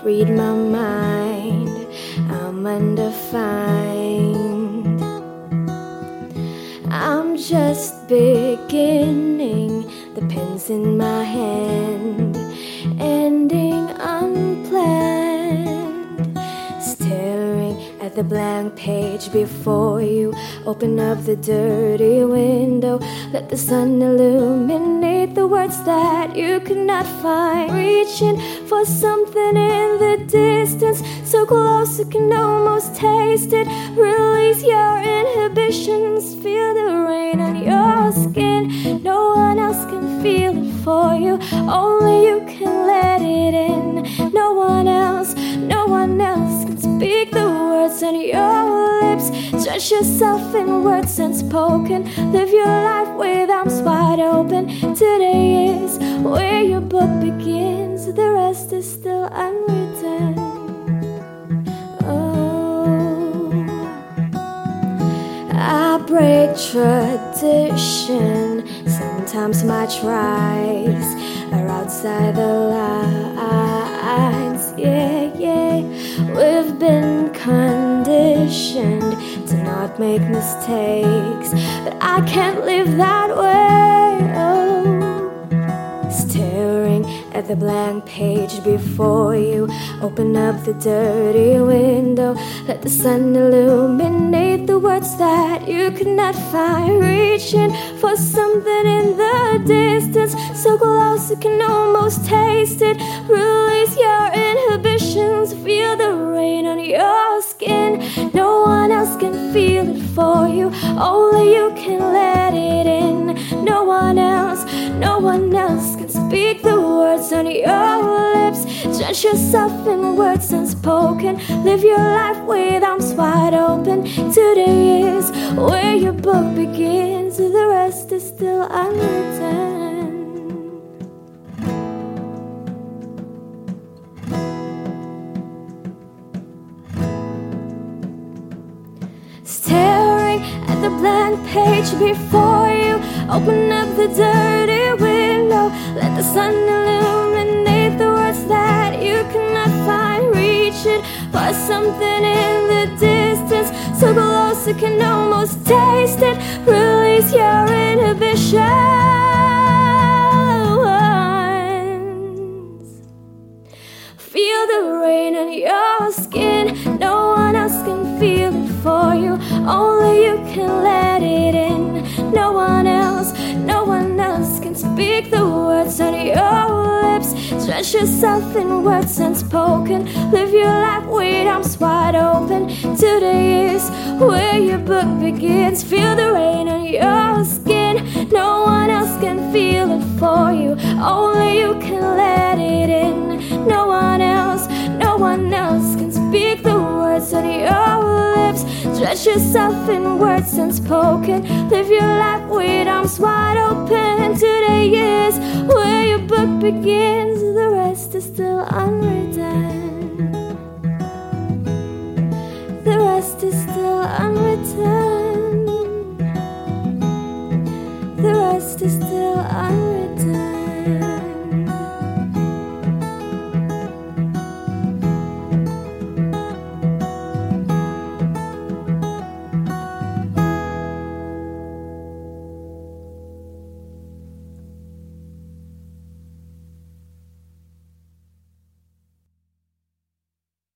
read my mind. I'm undefined. I'm just beginning. The pen's in my hand, ending unplanned. Staring at the blank page before you. Open up the dirty window. Let the sun illuminate the words that you could not find. Reaching for something in the distance, so close you can almost taste it. Release your inhibitions. Feel the rain on your skin. No one else can feel it for you. Only you can let it in. No one else can speak the words on your lips. Stretch yourself in words unspoken. Live your life with arms wide open. Today is where your book begins. The rest is still unwritten. Oh, I break tradition. Sometimes my tries are outside the lines. Yeah, yeah. We've been conditioned to not make mistakes, but I can't live that way. Oh, staring at the blank page before you. Open up the dirty window. Let the sun illuminate the words that you could not find. Reaching for something in the distance, so close you can almost taste it. Release your inhibitions. Feel the rain on your skin. No one else can feel it for you. Only you can let it in. No one else can speak the words on your lips. Stretch yourself in words unspoken. Live your life with arms wide open. Today is where your book begins. The rest is still unwritten. Staring at the blank page before you. Open up the dirty window. Let the sun illuminate the words that you cannot find. Reaching for something in the distance, so close you can almost taste it. Release your inhibitions. Feel the rain on your skin. No one else can feel it for you. Only you can let it in. No one else can speak the words on your lips. Stretch yourself in words unspoken. Live your life with arms wide open. Today is where your book begins. Feel the rain on your skin. No one else can feel it for you. Only you can let it in. No one else can speak the words on your lips. Stretch yourself in words unspoken. Live your life with arms wide open. Today is where your book begins. The rest is still unwritten.